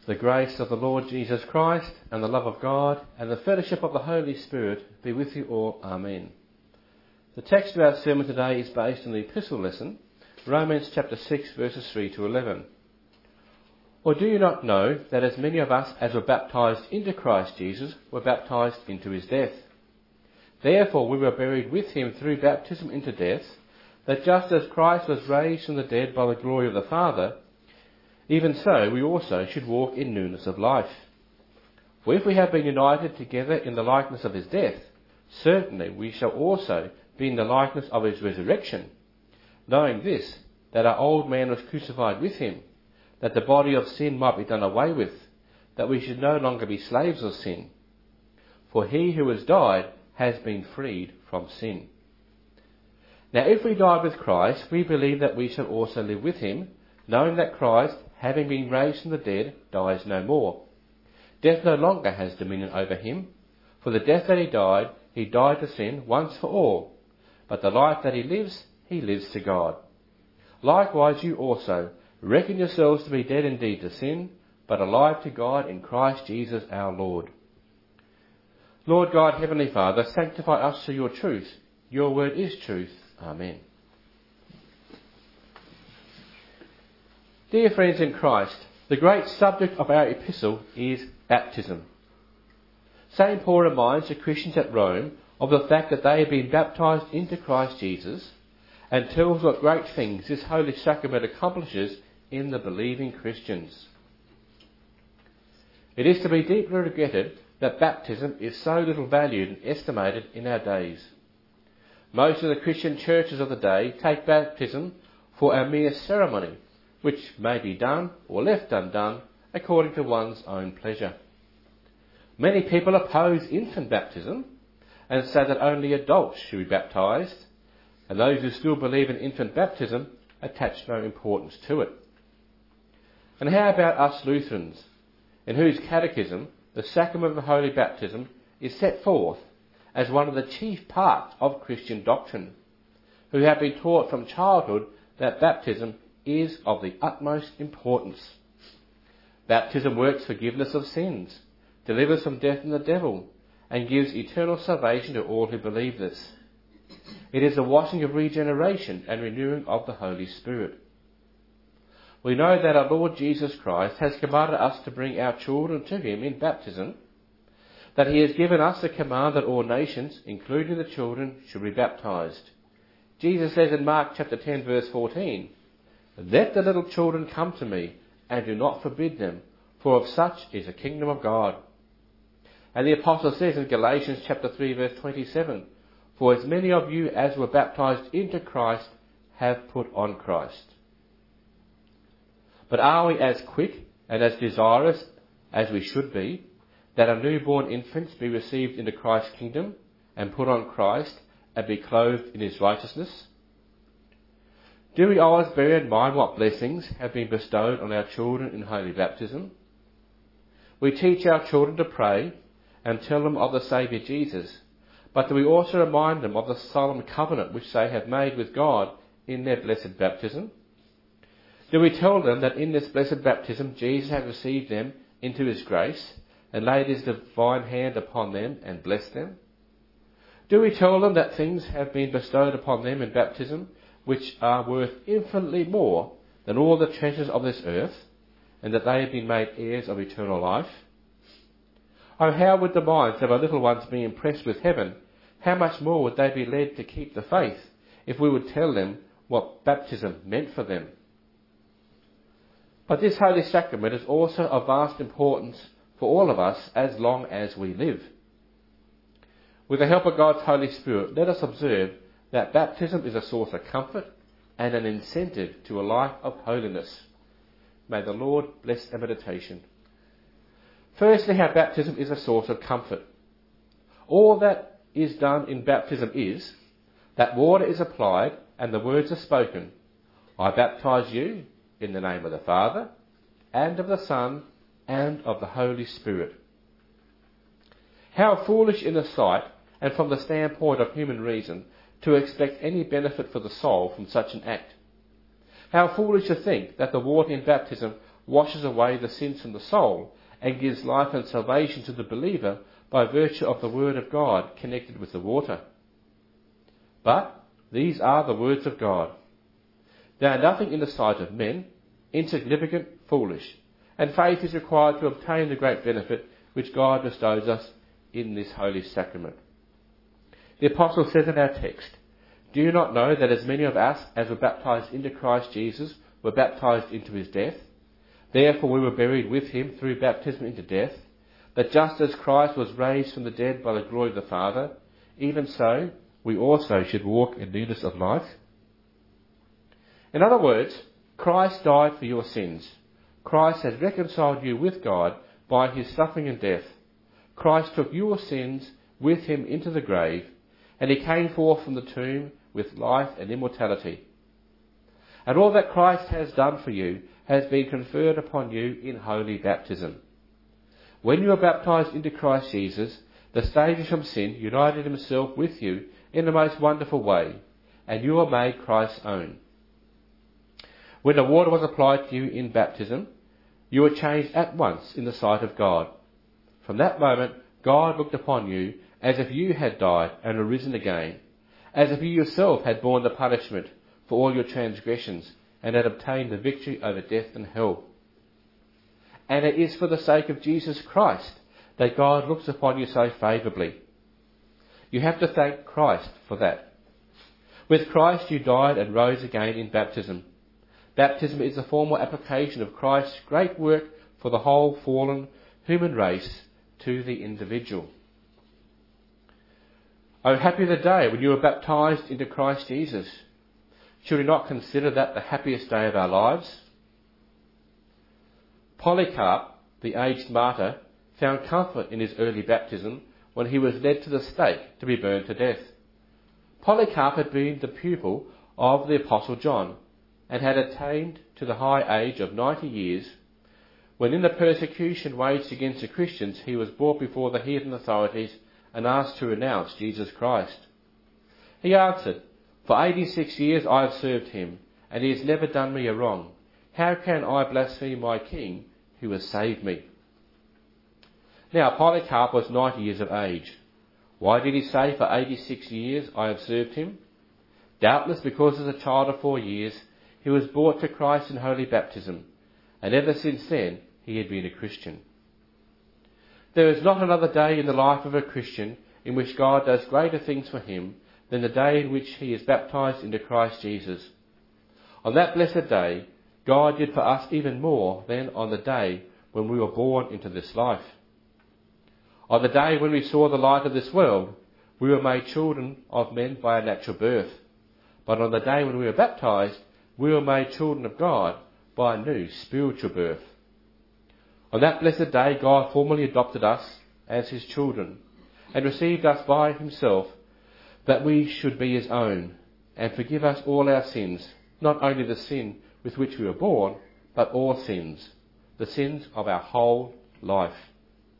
The grace of the Lord Jesus Christ and the love of God and the fellowship of the Holy Spirit be with you all. Amen. The text of our sermon today is based on the epistle lesson, Romans chapter 6 verses 3 to 11. Or do you not know that as many of us as were baptized into Christ Jesus were baptized into his death? Therefore we were buried with him through baptism into death, that just as Christ was raised from the dead by the glory of the Father, even so we also should walk in newness of life. For if we have been united together in the likeness of his death, certainly we shall also be in the likeness of his resurrection, knowing this, that our old man was crucified with him, that the body of sin might be done away with, that we should no longer be slaves of sin. For he who has died has been freed from sin. Now if we died with Christ, we believe that we shall also live with him, knowing that Christ, having been raised from the dead, dies no more. Death no longer has dominion over him. For the death that he died to sin once for all. But the life that he lives to God. Likewise you also, reckon yourselves to be dead indeed to sin, but alive to God in Christ Jesus our Lord. Lord God, Heavenly Father, sanctify us through your truth. Your word is truth. Amen. Dear friends in Christ, the great subject of our epistle is baptism. St. Paul reminds the Christians at Rome of the fact that they have been baptized into Christ Jesus, and tells what great things this holy sacrament accomplishes in the believing Christians. It is to be deeply regretted that baptism is so little valued and estimated in our days. Most of the Christian churches of the day take baptism for a mere ceremony, which may be done or left undone according to one's own pleasure. Many people oppose infant baptism and say that only adults should be baptised, and those who still believe in infant baptism attach no importance to it. And how about us Lutherans, in whose catechism the sacrament of holy baptism is set forth as one of the chief parts of Christian doctrine, who have been taught from childhood that baptism is of the utmost importance. Baptism works forgiveness of sins, delivers from death and the devil, and gives eternal salvation to all who believe this. It is a washing of regeneration and renewing of the Holy Spirit. We know that our Lord Jesus Christ has commanded us to bring our children to him in baptism, that he has given us the command that all nations, including the children, should be baptized. Jesus says in Mark chapter 10 verse 14, "Let the little children come to me, and do not forbid them, for of such is the kingdom of God." And the apostle says in Galatians chapter 3 verse 27, "For as many of you as were baptized into Christ have put on Christ." But are we as quick and as desirous as we should be that our newborn infants be received into Christ's kingdom and put on Christ and be clothed in his righteousness? Do we always bear in mind what blessings have been bestowed on our children in holy baptism? We teach our children to pray and tell them of the Saviour Jesus, but do we also remind them of the solemn covenant which they have made with God in their blessed baptism? Do we tell them that in this blessed baptism Jesus has received them into his grace and laid his divine hand upon them and blessed them? Do we tell them that things have been bestowed upon them in baptism which are worth infinitely more than all the treasures of this earth, and that they have been made heirs of eternal life? Oh, how would the minds of our little ones be impressed with heaven? How much more would they be led to keep the faith if we would tell them what baptism meant for them? But this holy sacrament is also of vast importance for all of us as long as we live. With the help of God's Holy Spirit, let us observe that baptism is a source of comfort and an incentive to a life of holiness. May the Lord bless our meditation. Firstly, how baptism is a source of comfort. All that is done in baptism is that water is applied and the words are spoken, "I baptize you in the name of the Father, and of the Son, and of the Holy Spirit." How foolish in the sight and from the standpoint of human reason to expect any benefit for the soul from such an act. How foolish to think that the water in baptism washes away the sins from the soul and gives life and salvation to the believer by virtue of the word of God connected with the water. But these are the words of God. They are nothing in the sight of men, insignificant, foolish, and faith is required to obtain the great benefit which God bestows us in this holy sacrament. The Apostle says in our text, "Do you not know that as many of us as were baptized into Christ Jesus were baptized into his death? Therefore we were buried with him through baptism into death, that just as Christ was raised from the dead by the glory of the Father, even so we also should walk in newness of life." In other words, Christ died for your sins. Christ has reconciled you with God by his suffering and death. Christ took your sins with him into the grave, and he came forth from the tomb with life and immortality. And all that Christ has done for you has been conferred upon you in holy baptism. When you are baptized into Christ Jesus, the Saviour from sin united himself with you in the most wonderful way, and you are made Christ's own. When the water was applied to you in baptism, you were changed at once in the sight of God. From that moment, God looked upon you as if you had died and arisen again, as if you yourself had borne the punishment for all your transgressions and had obtained the victory over death and hell. And it is for the sake of Jesus Christ that God looks upon you so favourably. You have to thank Christ for that. With Christ you died and rose again in baptism. Baptism is a formal application of Christ's great work for the whole fallen human race to the individual. Oh, happy the day when you were baptized into Christ Jesus. Should we not consider that the happiest day of our lives? Polycarp, the aged martyr, found comfort in his early baptism when he was led to the stake to be burned to death. Polycarp had been the pupil of the Apostle John and had attained to the high age of 90 years when, in the persecution waged against the Christians, he was brought before the heathen authorities and asked to renounce Jesus Christ. He answered, "For 86 years I have served him, and he has never done me a wrong. How can I blaspheme my King who has saved me?" Now Polycarp was 90 years of age. Why did he say, "For 86 years I have served him"? Doubtless because as a child of 4 years he was brought to Christ in holy baptism, and ever since then he had been a Christian. There is not another day in the life of a Christian in which God does greater things for him than the day in which he is baptized into Christ Jesus. On that blessed day, God did for us even more than on the day when we were born into this life. On the day when we saw the light of this world, we were made children of men by a natural birth. But on the day when we were baptized, we were made children of God by a new spiritual birth. On that blessed day, God formally adopted us as his children and received us by himself that we should be his own and forgive us all our sins, not only the sin with which we were born, but all sins, the sins of our whole life.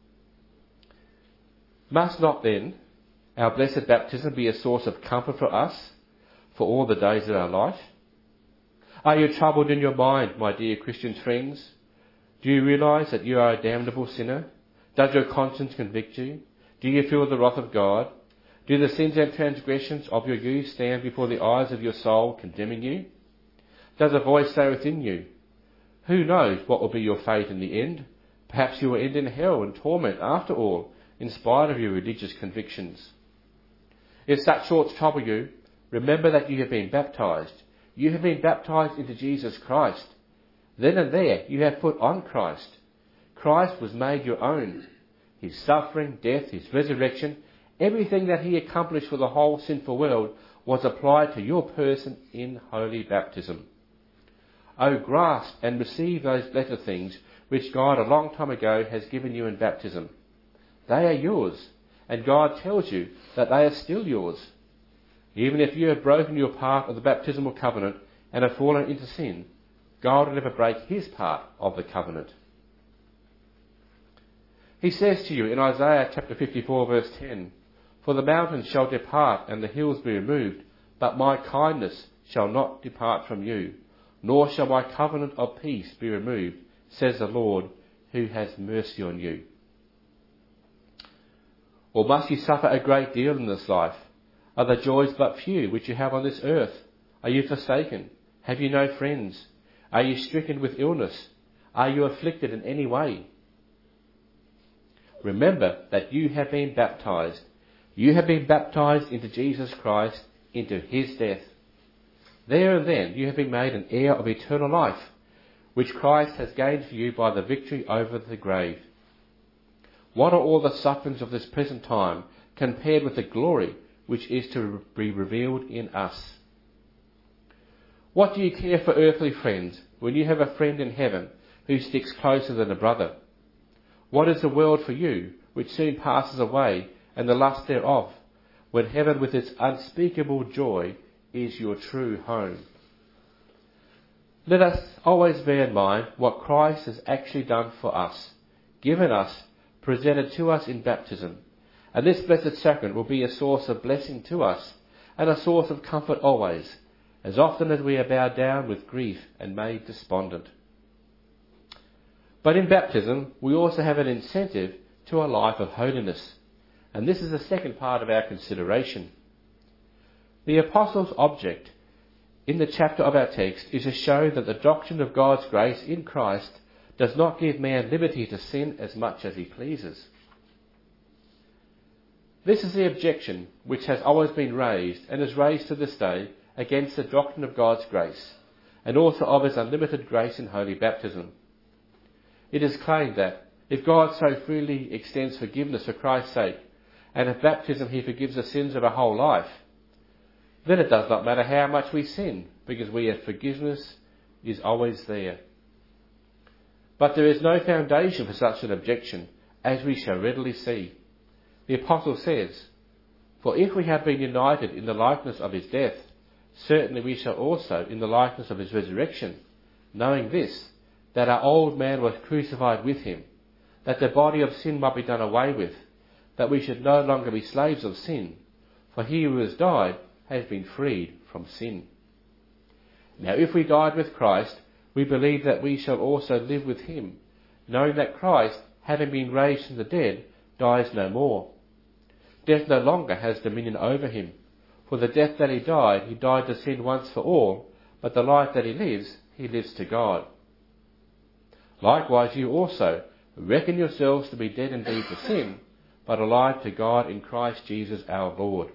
Must not then our blessed baptism be a source of comfort for us for all the days of our life? Are you troubled in your mind, my dear Christian friends? Do you realise that you are a damnable sinner? Does your conscience convict you? Do you feel the wrath of God? Do the sins and transgressions of your youth stand before the eyes of your soul, condemning you? Does a voice say within you, "Who knows what will be your fate in the end? Perhaps you will end in hell and torment after all, in spite of your religious convictions." If such thoughts trouble you, remember that you have been baptized. You have been baptized into Jesus Christ. Then and there you have put on Christ. Christ was made your own. His suffering, death, his resurrection, everything that he accomplished for the whole sinful world was applied to your person in holy baptism. Oh, grasp and receive those blessed things which God a long time ago has given you in baptism. They are yours, and God tells you that they are still yours. Even if you have broken your part of the baptismal covenant and have fallen into sin, God will never break his part of the covenant. He says to you in Isaiah chapter 54 verse 10, "For the mountains shall depart and the hills be removed, but my kindness shall not depart from you, nor shall my covenant of peace be removed, says the Lord, who has mercy on you. Or must you suffer a great deal in this life? Are the joys but few which you have on this earth? Are you forsaken? Have you no friends? Are you stricken with illness? Are you afflicted in any way? Remember that you have been baptized. You have been baptized into Jesus Christ, into his death. There and then you have been made an heir of eternal life, which Christ has gained for you by the victory over the grave. What are all the sufferings of this present time compared with the glory which is to be revealed in us? What do you care for earthly friends when you have a friend in heaven who sticks closer than a brother? What is the world for you, which soon passes away, and the lust thereof, when heaven with its unspeakable joy is your true home? Let us always bear in mind what Christ has actually done for us, given us, presented to us in baptism. And this blessed sacrament will be a source of blessing to us, and a source of comfort always, as often as we are bowed down with grief and made despondent. But in baptism, we also have an incentive to a life of holiness, and this is the second part of our consideration. The Apostle's object in the chapter of our text is to show that the doctrine of God's grace in Christ does not give man liberty to sin as much as he pleases. This is the objection which has always been raised, and is raised to this day, against the doctrine of God's grace, and also of his unlimited grace in holy baptism. It is claimed that, if God so freely extends forgiveness for Christ's sake, and at baptism he forgives the sins of our whole life, then it does not matter how much we sin, because forgiveness is always there. But there is no foundation for such an objection, as we shall readily see. The Apostle says, "For if we have been united in the likeness of his death, certainly we shall also in the likeness of his resurrection, knowing this, that our old man was crucified with him, that the body of sin might be done away with, that we should no longer be slaves of sin, for he who has died has been freed from sin." Now if we died with Christ, we believe that we shall also live with him, knowing that Christ, having been raised from the dead, dies no more. Death no longer has dominion over him. For the death that he died to sin once for all, but the life that he lives to God. Likewise you also reckon yourselves to be dead indeed to sin, but alive to God in Christ Jesus our Lord.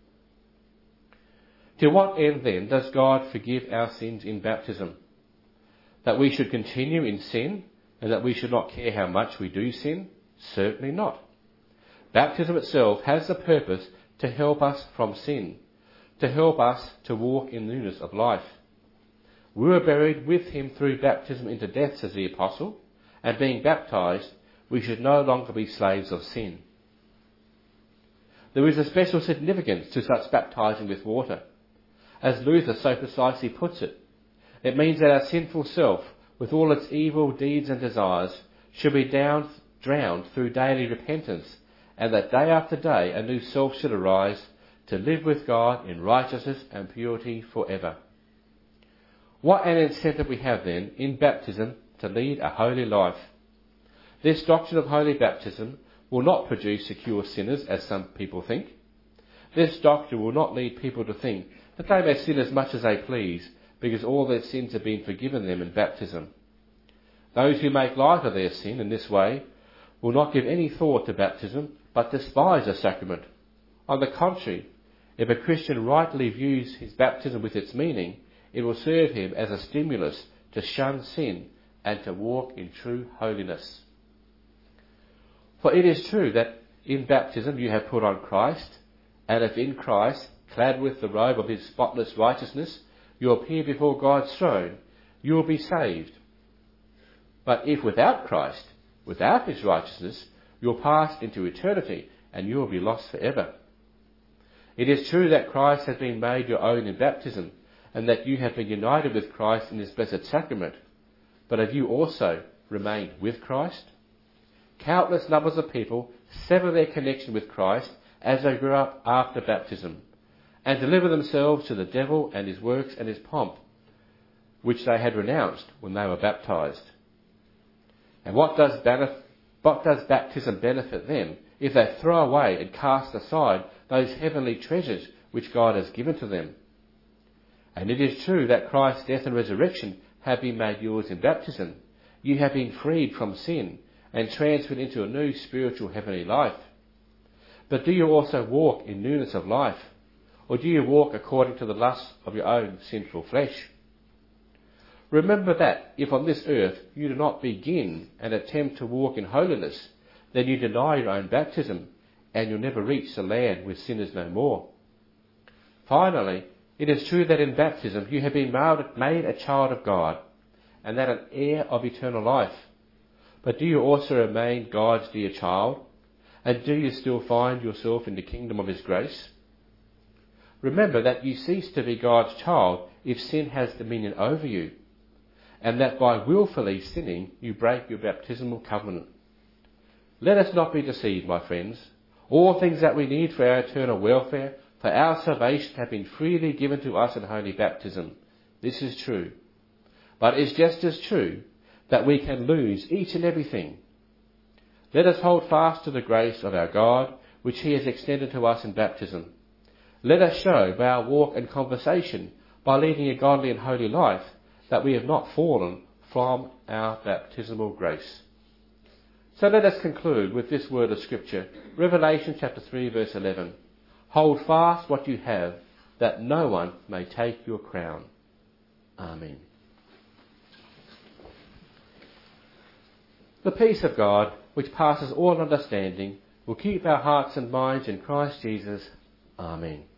To what end then does God forgive our sins in baptism? That we should continue in sin, and that we should not care how much we do sin? Certainly not. Baptism itself has the purpose to help us from sin, to help us to walk in newness of life. We were buried with him through baptism into death, says the Apostle, and being baptized, we should no longer be slaves of sin. There is a special significance to such baptizing with water. As Luther so precisely puts it, it means that our sinful self, with all its evil deeds and desires, should be drowned through daily repentance, and that day after day a new self should arise to live with God in righteousness and purity forever. What an incentive we have then in baptism to lead a holy life. This doctrine of holy baptism will not produce secure sinners, as some people think. This doctrine will not lead people to think that they may sin as much as they please, because all their sins have been forgiven them in baptism. Those who make light of their sin in this way will not give any thought to baptism, but despise the sacrament. On the contrary, if a Christian rightly views his baptism with its meaning, it will serve him as a stimulus to shun sin and to walk in true holiness. For it is true that in baptism you have put on Christ, and if in Christ, clad with the robe of his spotless righteousness, you appear before God's throne, you will be saved. But if without Christ, without his righteousness, you'll pass into eternity, and you will be lost forever. It is true that Christ has been made your own in baptism, and that you have been united with Christ in this blessed sacrament. But have you also remained with Christ? Countless numbers of people sever their connection with Christ as they grow up after baptism, and deliver themselves to the devil and his works and his pomp, which they had renounced when they were baptized. And what does baptism benefit them if they throw away and cast aside those heavenly treasures which God has given to them? And it is true that Christ's death and resurrection have been made yours in baptism. You have been freed from sin and transferred into a new spiritual heavenly life. But do you also walk in newness of life? Or do you walk according to the lusts of your own sinful flesh? Remember that if on this earth you do not begin and attempt to walk in holiness, then you deny your own baptism, and you'll never reach the land where sin is no more. Finally, it is true that in baptism you have been made a child of God, and that an heir of eternal life. But do you also remain God's dear child? And do you still find yourself in the kingdom of His grace? Remember that you cease to be God's child if sin has dominion over you, and that by willfully sinning you break your baptismal covenant. Let us not be deceived, my friends. All things that we need for our eternal welfare, for our salvation, have been freely given to us in holy baptism. This is true. But it is just as true that we can lose each and everything. Let us hold fast to the grace of our God, which He has extended to us in baptism. Let us show by our walk and conversation, by leading a godly and holy life, that we have not fallen from our baptismal grace. So let us conclude with this word of Scripture, Revelation chapter 3 verse 11. Hold fast what you have, that no one may take your crown. Amen. The peace of God, which passes all understanding, will keep our hearts and minds in Christ Jesus. Amen.